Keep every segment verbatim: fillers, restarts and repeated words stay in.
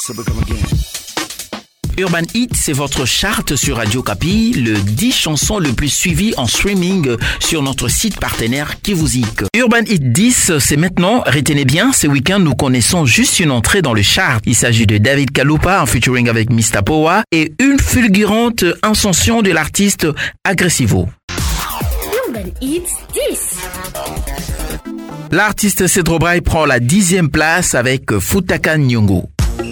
Urban Hit, c'est votre charte sur Radio Kapi, le dix chansons le plus suivi en streaming sur notre site partenaire Kivuzik. Urban Hit dix, c'est maintenant. Retenez bien, ce week-end, nous connaissons juste une entrée dans le chart. Il s'agit de David Kalupa en featuring avec Mister Powa et une fulgurante ascension de l'artiste Agressivo. Urban Hit dix. L'artiste Cedro Braille prend la dixième place avec Futaka Nyongo.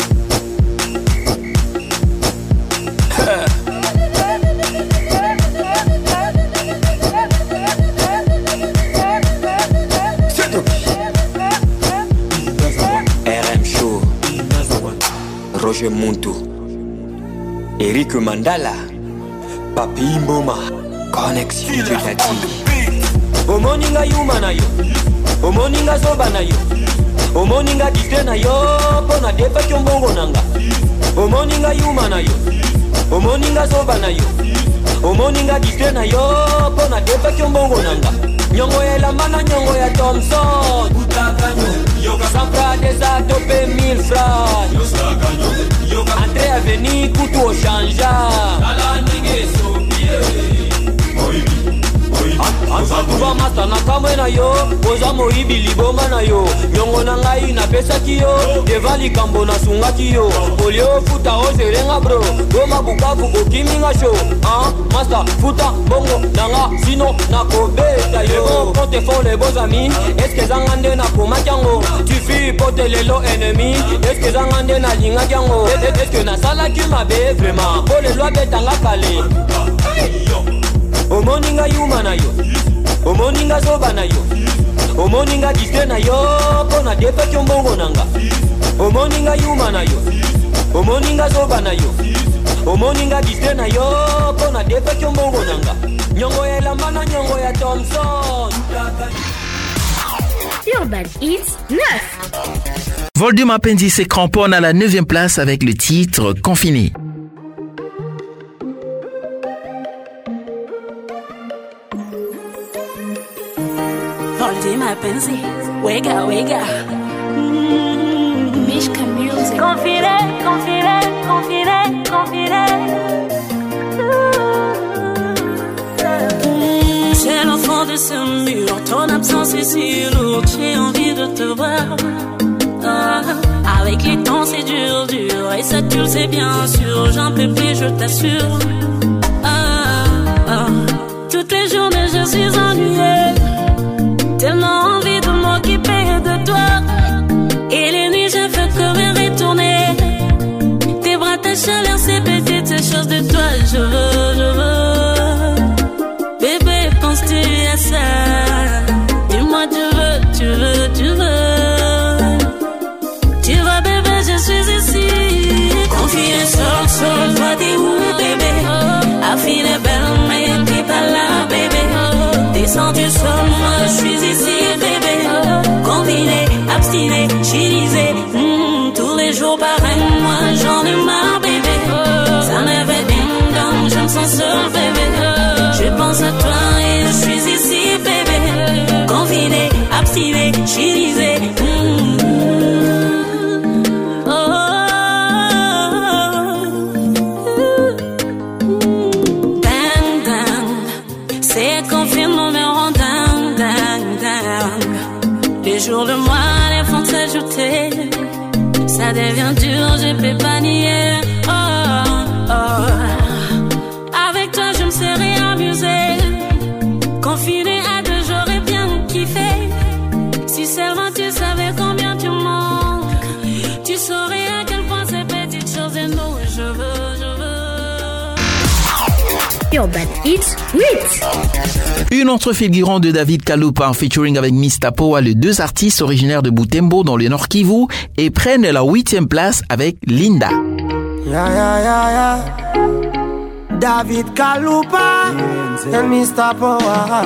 Roger Muntu, Eric Mandala, Papi Mboma, Connexion Julati. Omoninga yumana yo, omoninga zobana yo, omoninga distena yo, pona defa kyombongo nanga. Omoninga yumana yo, omoninga zobana yo, omoninga distena yo, pona defa kyombongo nanga. Nyongo ya la mana nyongo ya Thompson Sampra desa tope mille francs André Aveni kutu o chanja Antuba mata na kamwe na yo Oza moibi liboma na yo Nyongo na ngai na pesa ki yo Devali kambo na sunga ki yo Olio futa o serenga bro Doma bukavu kokimi nga show Ah, master, futa, bongo, nanga Sino, na kobeta yo Quand te font les beaux amis Est-ce que zangande na komakiango Tu fuis pote lelo ennemi Est-ce que zangande na linga kiango Est-ce que na salaki mabe vraiment Pour les lois betanga kale Omoninga yumana yo Omoninga zobana yo Omoninga distena yo Pona defa kyombongo nanga Omoninga yumana yo Omoninga zobana yo Omoninga distena yo Pona defa kyombongo nanga Nyongo ya la mana nyongo ya Thompson Urban Hits neuf. Volume Appendice se cramponne à la neuvième place avec le titre Confiné. Volume Appendice, wega wega. Mm-hmm. Mishka Music. Confiné, confiné, confiné, confiné. C'est l'enfant de ce mur, ton absence est si lourde, j'ai envie de te voir. Ah, avec les temps c'est dur, dur, et ça tu le sais bien sûr, j'en peux plus, je t'assure. Ah, ah, toutes les journées je suis ennuyée, tellement envie de m'occuper de toi. Et les nuits je veux que retourner, tes bras, ta chaleur, ces petites choses de toi, je veux, je veux. Penses-tu à ça? Dis-moi tu veux, tu veux, tu veux. Tu vois bébé, je suis ici. Confie seul, seul, toi t'es où bébé? Affine est belle mais t'es pas là bébé. Descendu seul, moi je suis ici bébé. Confiné, abstiné, chilisé. Mmh, tous les jours pareil, moi j'en ai marre bébé. Ça me fait ding dong, je me sens seul bébé. Je pense à toi et je suis ici, bébé. Confiné, abstiné, chilisé. Mmh. Oh, oh, oh. Dang, dang. C'est confinement, mais on dang, dang, dang. Les jours, le mois, les fonds s'ajouter. Ça devient dur, je peux pas nier. Oh, oh. Avec toi, je me serais amusé. Confiné à deux, j'aurais bien kiffé. Si seulement tu savais combien tu manques, tu saurais à quel point ces petites choses et nous, je veux, je veux. Urban Hits huit. Une autre figurante de David Kalupa en featuring avec Mister Powa, les deux artistes originaires de Butembo dans le Nord Kivu, et prennent la huitième place avec Linda. Yeah, yeah, yeah, yeah. David Kalupa and Mister Powa.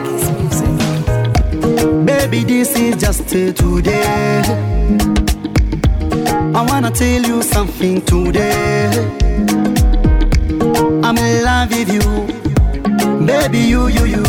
Baby, this is just today. I wanna tell you something today. I'm in love with you, baby, you, you, you.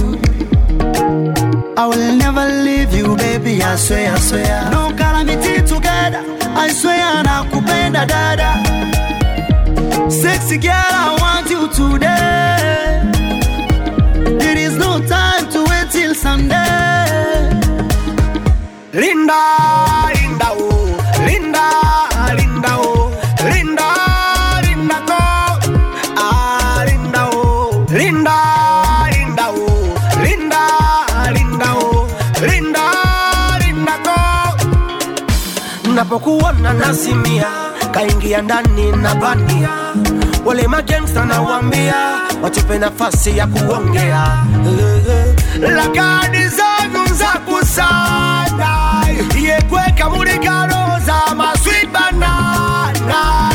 I will never leave you, baby, I swear, I swear. No calamity together, I swear nakupenda dada. Sexy girl, I want you today. There is no time to wait till Sunday. Linda, Linda, oh, Linda, Linda, oh, Linda, Linda, go, ah, Linda, oh, Linda, Linda, oh, Linda, Linda, oh, Linda, Linda, go. Napokuona nasimia, kaingia ndani na bania. Wale magangsta na wambia, watupe nafasi ya kuongea. Lakini zangu za kusana, iye kweka murika roza, ma sweet banana.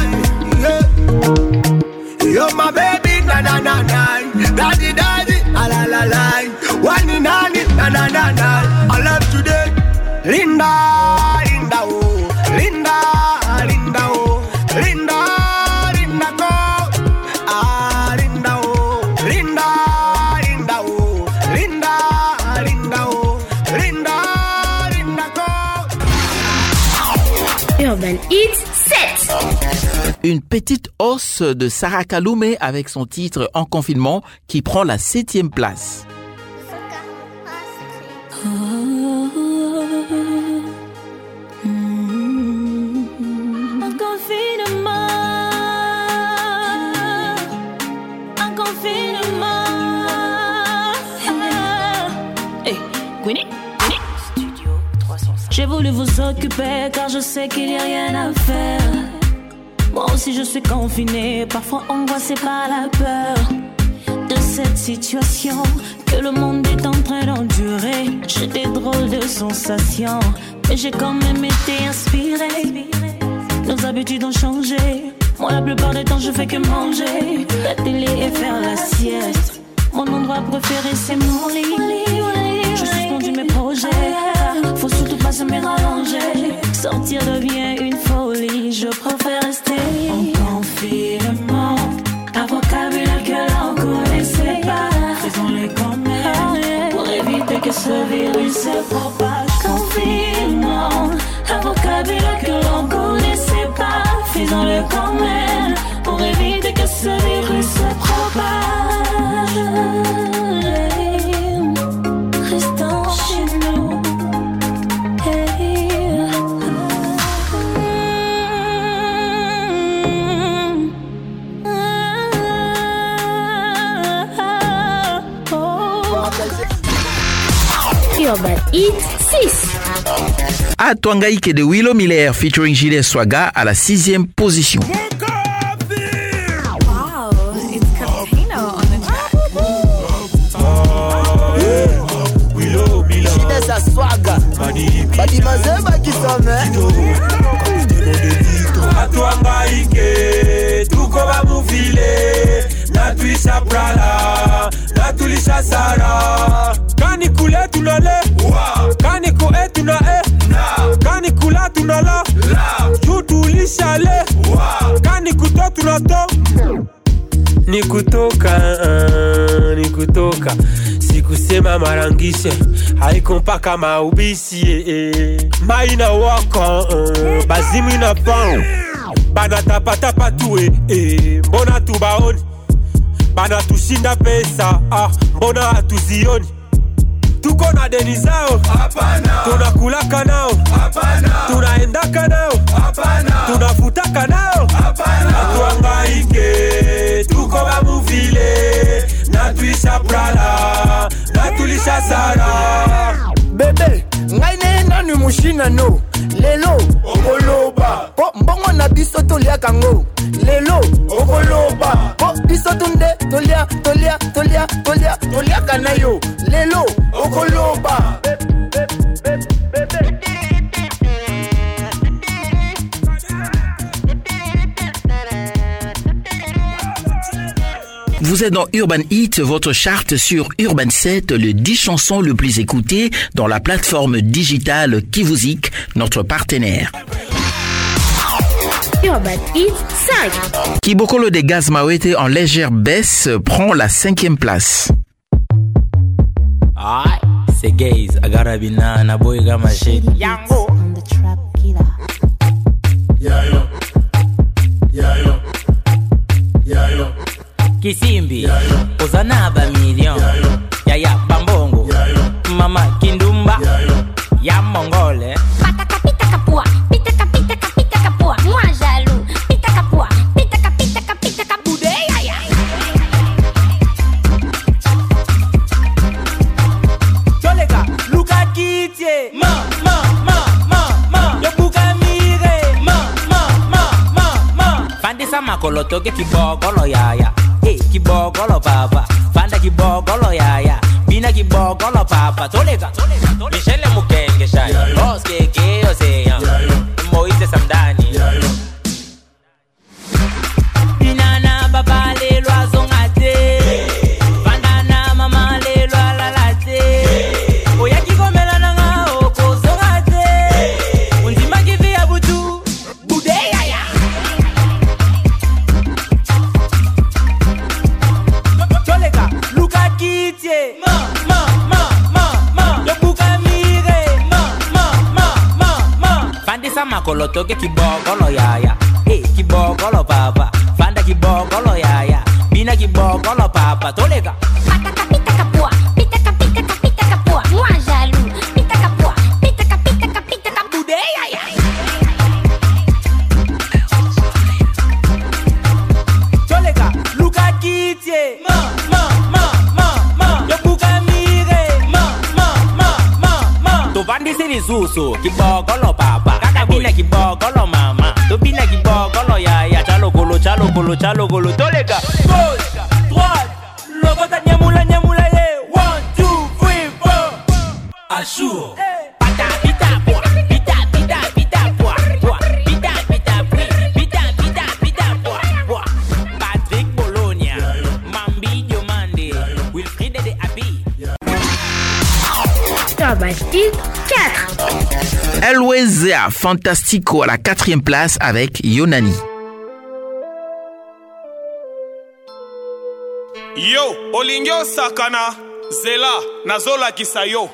You're my baby, na na na na. Daddy, daddy, la la la. Wani nani, na na na na. I love today. Linda, Linda, oh, Linda, Linda, oh, Linda. Urban Hits sept. Une petite hausse de Sarah Kaloumé avec son titre En confinement qui prend la septième place. En confinement, en confinement. Hey, Queenie, Queenie. Studio trois cent cinq. J'ai voulu vous occuper car je sais qu'il n'y a rien à faire. Moi aussi je suis confinée, parfois angoissée par la peur de cette situation que le monde est en train d'endurer. J'ai des drôles de sensations, mais j'ai quand même été inspirée. Nos habitudes ont changé. Moi la plupart du temps je fais que manger la télé et faire la sieste. Mon endroit préféré c'est mon lit. Je suspendu mes projets, faut surtout pas se mettre à rallonger. Sortir devient une folie, je préfère rester en confinement. Un vocabulaire que l'on connaissait pas, faisons-les quand même pour éviter que ce virus se propage. Confinement, un vocabulaire que l'on connaissait pas, faisons-le quand même pour éviter que ce virus se propage. Restons chez nous. Hey. Urban Hits six. Atwangaike de Willow Miller featuring Gilles Swaga à la sixième position. Wow, it's Capino on the track. Willow Miller, Gilles Swaga, Badi Mazeba Kisame. Atwangaike, tuko ba mufile, na tuisha prala, na tulisha sara. Kani kule tunale, kani koe tunae, kani kula tunala, juu tulishale, kani kuto tunato. Ni kutoka, ni kutoka, sikusema marangishe, haiko mpaka maubisi, eh, eh. Maina waka, uh, bazimu ina pan, bana tapatapa tuwe, eh, mbona tubaoni, bana tushinda pesa, ah, mbona hatuzioni. Tuko na deni zao, tunakulaka nao, tunaendaka nao, tunafutaka nao. Atuangaike, tuko ba muvile, na tuisha prala, na tulisha sara. Bebe, ngai ne nanu mushina no, lelo, okoloba. Po mbongo na biso tolia kango, lelo, okoloba. Po biso tunde, tolia, tolia, tolia, tolia, tolia kanayo, lelo, okoloba. Vous êtes dans Urban Hit, votre charte sur Urban sept, le dix chansons le plus écoutées dans la plateforme digitale Kivuzik, notre partenaire. Urban Hit cinq. Kibokolo de Gaz Mawete en légère baisse prend la cinquième place. Ah, c'est Gaze, Agarabina, Naboy Gamashit. Yango. Yayo. Yayo. Yayo. Kisimbi. Yayo. Ozanaba million. Yayo. Yaya Bambongo. Yayo. Mama Kindumba. Yayo. Ya Mongole. Pataka pitaka pua, pitaka pitaka pitaka pua. Moi jaloux. Pitaka pua, pitaka pitaka pitaka boudeille. Cholega, Luka Kitye. Ma, ma, ma, ma, ma. Yo buka mire. Ma, ma, ma, ma, ma. Fandi sama koloto ke kibogolo yaya. Eh, kibogolo papa. Fanda kibogolo yaya. Bina kibogolo papa. Cholega, cholega, cholega. Michelle Mukenge shai. Boss keke oseyan. Moise Samdani. Binana baba le loison ate. Bandana mama le lo alalate. Oya kikomela nanga oko zongate. Undima kivi abutu. Budeya ya. Cholega, Luka Kitye. Ma, ma, ma, ma, ma. Yo buka mire. Ma, ma, ma, ma, ma. Fandi sama koloto ke kibogolo yaya. Eh, kibogolo papa. Fanda kibogolo yaya. Bina kibogolo papa. Tolega. Pataka pitaka pua, pitaka pitaka pitaka pua. Moi jaloux. Pitaka pua, pitaka pitaka pitaka boudeille. Cholega, Luka Kitye. Ma, ma, ma, ma, ma. Yo buka mire. Ma, ma, ma, ma, ma. To bandi siri susu. Kibogolo papa. Kaka bina kibogolo mama. To bina kibogolo yaya. Chalo golo, chalo golo, chalo golo. Tolega. Gauche, droite. Logota nyamula nyamula ye. One, two, three, four. Ashur. Pata pita pua. Pita pita pita pua. Pua. Pita pita pui. Pita pita pita pua. Pua. Patrick Bologna. Mambi Diomande. Wilfried de Abi. Urban Hit quatre. Elwezea Fantastico à la quatrième place avec Yonani. Yo, olingyo sakana, zela, nazola kisayo.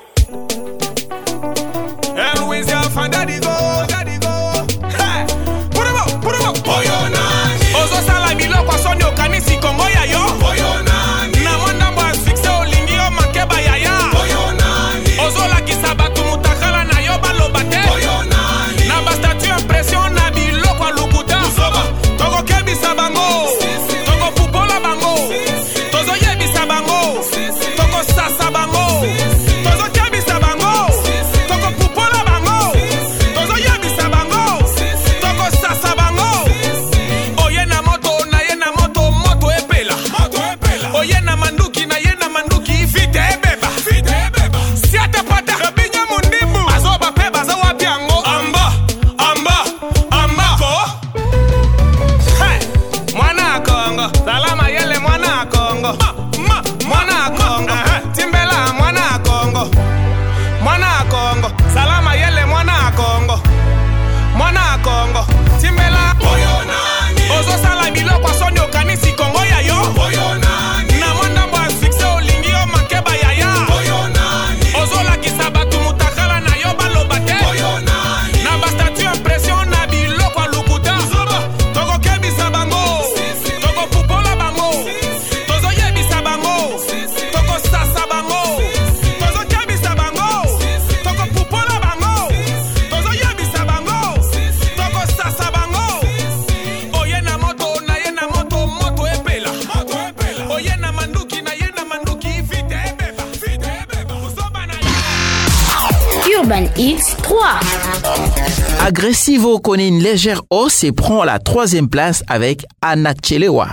Elwezea Fantastico, hey, purebo, purebo, Oyonani. Ozo sala biloko asoni okanisi Kongo ya yo. Oyonani. Na mwanda mwa succès olingyo makeba ya ya. Oyonani. Ozo la kisabatu mutakala na yo balobate. Oyonani. Na bastatu impression na biloko alukuta. Usoba, toko kebisa bango. Toko pupola bango. Tozo yebisa bango. Toko sasa bango. Tozo kebisa bango. Toko pupola bango. Tozo yebisa bango. Toko sasa bango. Oye na moto na ye na moto moto epela. Oye na manduki na ye na manduki fite ebeba. Siate pata kabinya mundimu. Azoba peba zawa biango. Amba, amba, amba ko. Hey, mwana Kongo. Salama yele mwana Kongo. Ma, mwana Kongo. Timbela mwana Kongo. Mwana Kongo. Salama yele mwana Kongo. Mwana Kongo. Timbela. Oyonani. Ozo sala biloko asoni okanisi Kongo ya yo. Oyonani. Na mwanda mwa succès olingi yo makeba ya ya. Oyonani. Ozo la kisabatu mutakala na yo balobate. Oyonani. Na bastatu impression na biloko alukuta. Zoba. Toko kebisa bango. Toko pupola bango. Tozo yebisa bango. Toko sasa bango. Tozo kebisa bango. Toko pupola bango. Tozo yebisa bango. Toko sasa bango. Oye na moto na ye na moto moto epela. Oye na manduki na ye na manduki fite ebeba. Usoba na ya. Urban Hit trois. Agressivo connaît une légère hausse et prend la troisième place avec Anachelewa.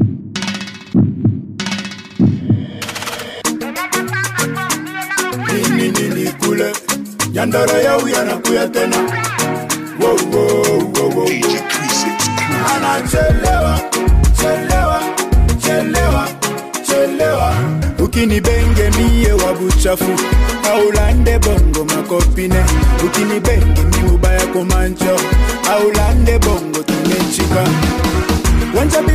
Nini nini kule Yandara ya uyana kuya tena Wow wow wow wow Anachelewa Chelewa Chelewa Chelewa Ukini benge miye wabuchafu Aulande bongo makopine Ukini benge mi ubaya kumancho Aulande bongo tumechika Wanja bibi wa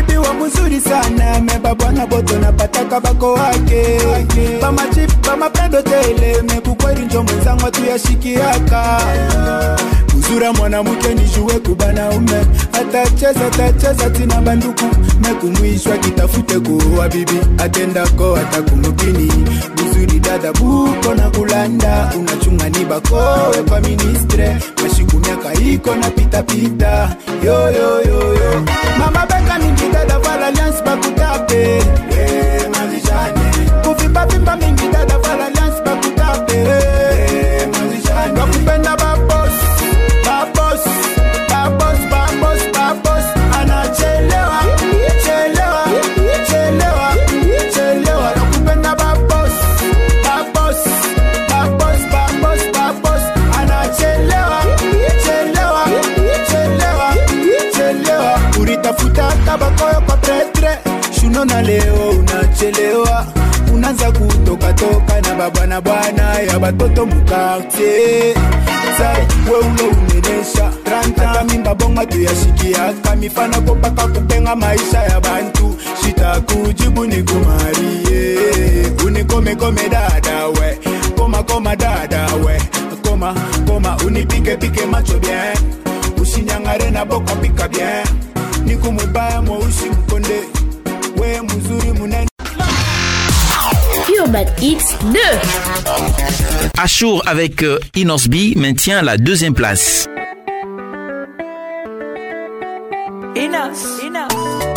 mzuri sana meba bwana boto na pataka bako wake Bama chip, bama pendo tele Mebukweli njo mwenzangu tuyashikiaka Uzura mwana muke nijue kubana ume Atacheza, atacheza tina banduku Mekumwishwa kitafute kuwa bibi Atendako atakumukini Uzuri dada buko na kulanda Unachunga ni bakowe kwa ministre Mashiku miaka iko na pita pita Yo yo yo yo Mama beka mingi dada vala alliance bakutape We mazijane Kufipa pimba mingi dada vala alliance bakutape We mazijane Wakupenda babos Babos Babos babos babos Anachelewa Chelewa Chelewa Chelewa Wakupenda babos Babos Babos babos babos Anachelewa Chelewa Chelewa Chelewa Uritafuta tabakoyo kwa pretre Shuno na leo unachelewa Unaanza kutoka toka na baba na bwana ya batoto mukarte Zai, we ulo unenesha Tranta mimba bonga tuyashikia Kamifana kopaka kupenga maisha ya bantu Shita kujibu ni kumarie Unikome kome dada we Koma koma dada we Koma koma unipike pike macho bien Ushinyangare na boka pika bien Niku mubaya mo ushi mkonde We muzuri munene Urban Hits deux. Achour avec euh, Inosbi maintient la deuxième place. Inos, Inos.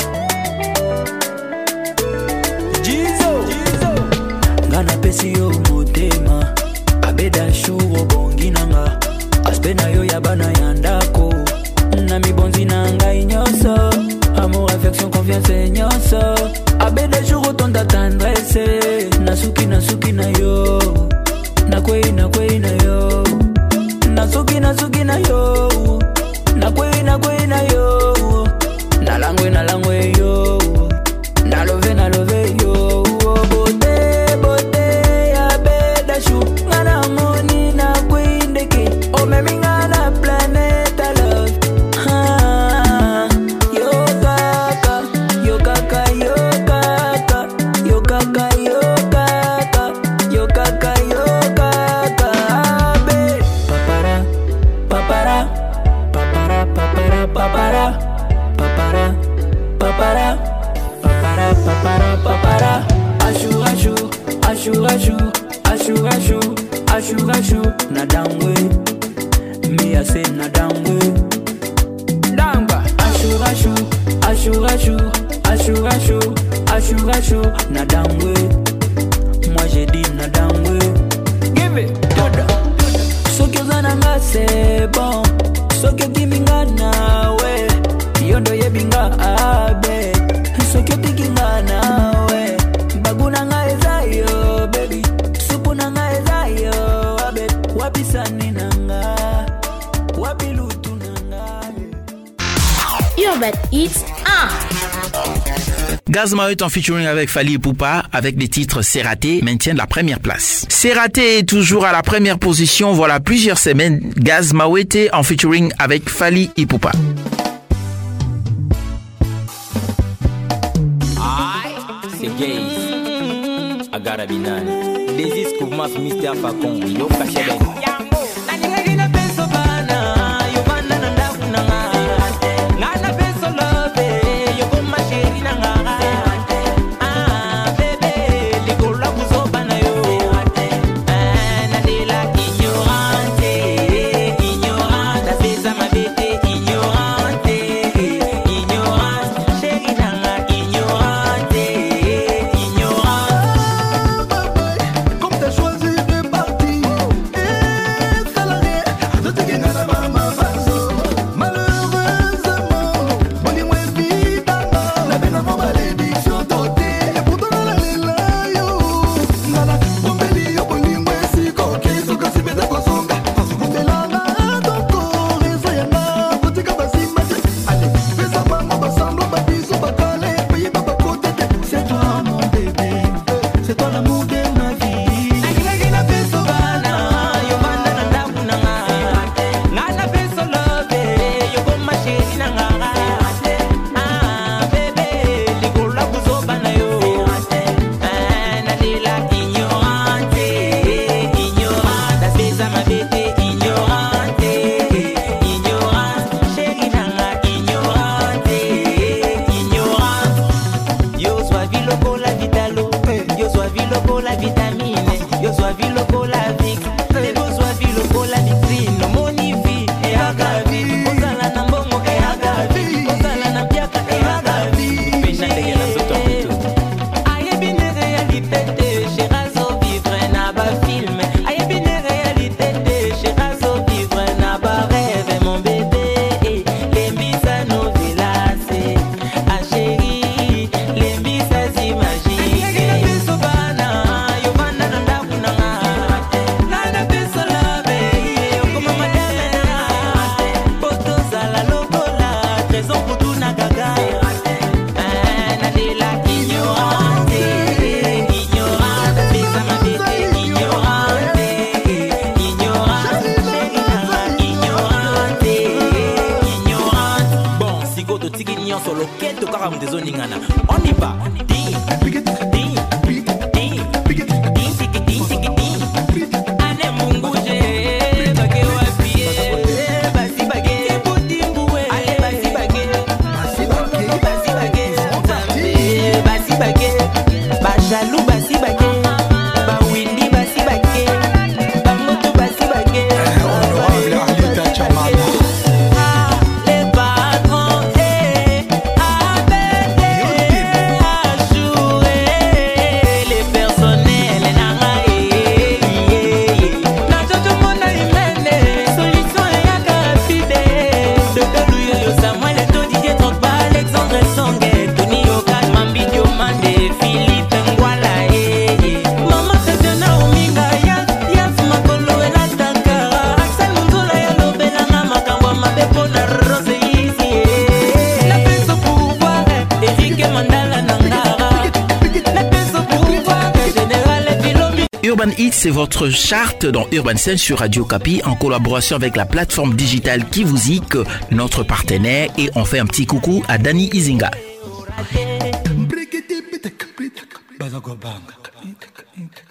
Jizo, Jizo. Ngana pesi yo motema. Abeda shuro bongi nanga. Aspena yo yabana yandako. Na mi bonzi nanga inyoso. Amour, affection, confiance inyoso. Abeda shuro tonda tendresse. Nasuki, nasuki na yo. Nakwei, nakwei na yo. Nasuki, nasuki na yo. Nakwei, nakwei na yo. Nalangwe, nalangwe yo. Nalove, nalove yo. Bote, bote, abeda shu. Ngana moni na kwei ndeke. Ome minga na planeta love. Ah, yo kaka, yo kaka, yo kaka, yo kaka, yo kaka, yo kaka, yo kaka. Abe, papara, papara, papara, papara, papara, papara, papara, papara, papara, papara. Ashu, ashu, ashu, ashu, ashu, ashu, ashu, ashu. Na dangwe, me I say na dangwe. Dangba. Ashu, ashu, ashu, ashu, ashu, ashu, ashu, ashu. Na dangwe. Moi j'ai dit na dangwe. Give it, dada. Sokyo zananga c'est bon. Sokyo kiminga nawe. Yondo yebinga abe. Sokyo tikinga nawe. Baguna nga ezayo baby. Supu na nga ezayo abe. Wapi sani nanga. Wapi lutu nanga. Urban Hits un. Gazma est en featuring avec Fally Ipupa avec les titres C'est raté maintiennent la première place. C'est raté est toujours à la première position. Voilà plusieurs semaines. Gazma était en featuring avec Fally Ipupa. C'est gay. I gotta be none. This is Kumas Mister Facon. Yo Kasheben. Comme t'as choisi de partir, raison pour tout na gaga. Nadela ignorante, ignorante, pesa ma bébé ignorante, ignorante, ignorante, ignorante. Bon, si go to tiki nyon solo keto karam de zoningana. On y va. Ding, ding, ding, ding, ding, ding, ding, ding. Ane munguje, bage wapi, basi bage, putimbuwe, ale basi bage, basi bage, basi bage, basi bage, bajalou basi bage, ba windi basi bage, ba moto basi bage. Honorable Alita Chamada. Les patrons, eh, abédés, ajourés, les personnels, nanga, eh, eh, eh. Na jojo mona imene, solution yaka rapide. Dodo Louyo yo Samuel Eto'o, Didier Drogba, Alexandre Songe, Tony Okas, Mambi Diomande, Philippe Ngwala, eh, eh. Mama Tatiana Ominga, Yas, Yas Makolo, Ela Dankara, Axel Munzola, Yalobela, na makambo ya mabe mpona Rose Easy, eh. La paix au pouvoir, Eric Mandala Nangara. La paix au pouvoir, Général Filomi. Urban Hits, c'est votre charte dans Urban Scène sur Radio Kapi en collaboration avec la plateforme digitale Kivuzik, notre partenaire, et on fait un petit coucou à Danny Izinga. Bazagobanga.